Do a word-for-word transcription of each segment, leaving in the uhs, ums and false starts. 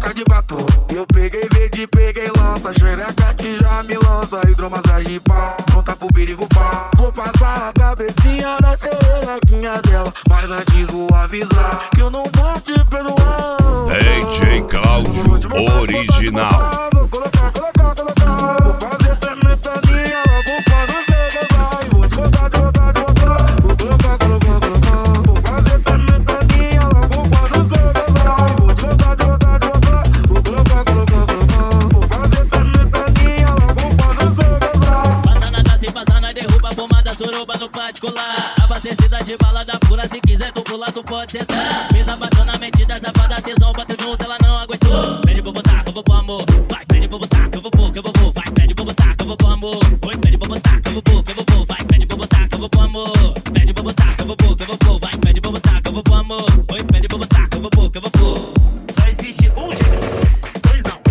maca de batom. Eu peguei verde, peguei lança, xereca que já me lança. Hidromassagem de pau, pronta pro perigo pau. Vou passar a cabecinha na xerequinha dela, mas antes vou avisar que eu não vou te perdoar. D J Cláudio Original. Vou colocar, colocar, colocar. Vou fazer trementadinha logo quando você gozar. Vou te botar, te botar, te botar. Vou colocar, colocar, colocar. Vou fazer trementadinha logo quando você gozar. Vou te botar, te botar, te botar. Vou colocar, colocar, colocar. Vou fazer trementadinha logo quando você gozar. Passa na dança e passa na derruba, pomada, suruba no particular. Abastecida de balada pura, se quiser tu pular, tu pode sentar. Pisa batendo na metida, safada, tesão, bateu junto, ela não aguentou. Pede pra botar, que eu vou pro amor. Vai, pede pra botar, que eu vou pôr, que eu vou pôr. Vai, pede pra botar, que eu vou pro amor. Oi, pede pra botar, que eu vou pôr, que eu vou pôr. Vai, pede pra botar, que eu vou pro amor. Pede pra botar, que eu vou pôr, que eu vou pôr. Vai, pede pra botar, que eu vou pro amor. Oi, pede pra botar, que eu vou pôr, que eu vou pôr. Só existe um jeito, dois não.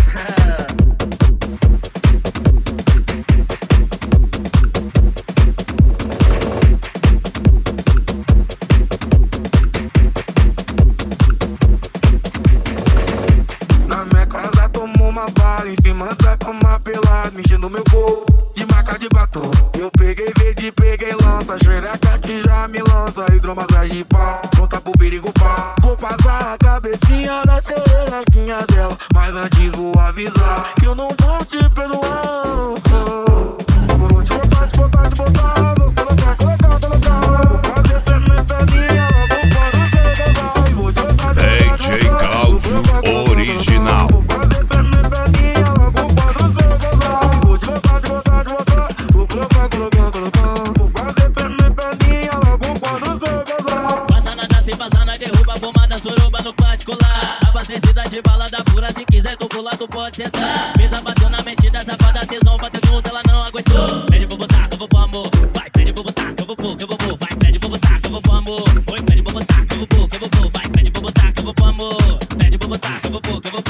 Na minha casa tomou uma bala, em cima da cama pelado, mexendo meu corpo de maca de batom. Eu peguei verde, peguei lança, xereca que já me lança. Hidromassagem de pau, pronta pro perigo pau. Vou passar a cabecinha na xerequinha dela, mas antes vou avisar que eu não vou te perdoar. Vou te botar, te botar, te botar. Vou colocar, colocar, colocar. Vou fazer fermentadinha logo quando você gozar. Vou te botar, te botar, D J Cláudio Original. vou fazer fermentadinha logo quando você gozar. Vou te botar, te botar, te botar. Vou colocar, colocar, colocar. Vou fazer fermentadinha logo quando você gozar. Passa na dança e passa na derruba, pomada, suruba no particular. Abastecida de balada pura, se quiser tu pular, tu pode sentar. Pisa bateu na metida, safada, tesão, bateu junto, ela não aguentou. Pede pra botar, que eu vou pro amor. Vai, pede pra botar, que eu vou pôr, que eu vou pôr. Vai, pede pra botar, que eu vou pro amor. Oi, pede pra botar, que eu vou pôr, que eu vou pôr. Vai, pede pra botar, que eu vou pro amor. Pede pra botar, que eu vou pôr, que eu vou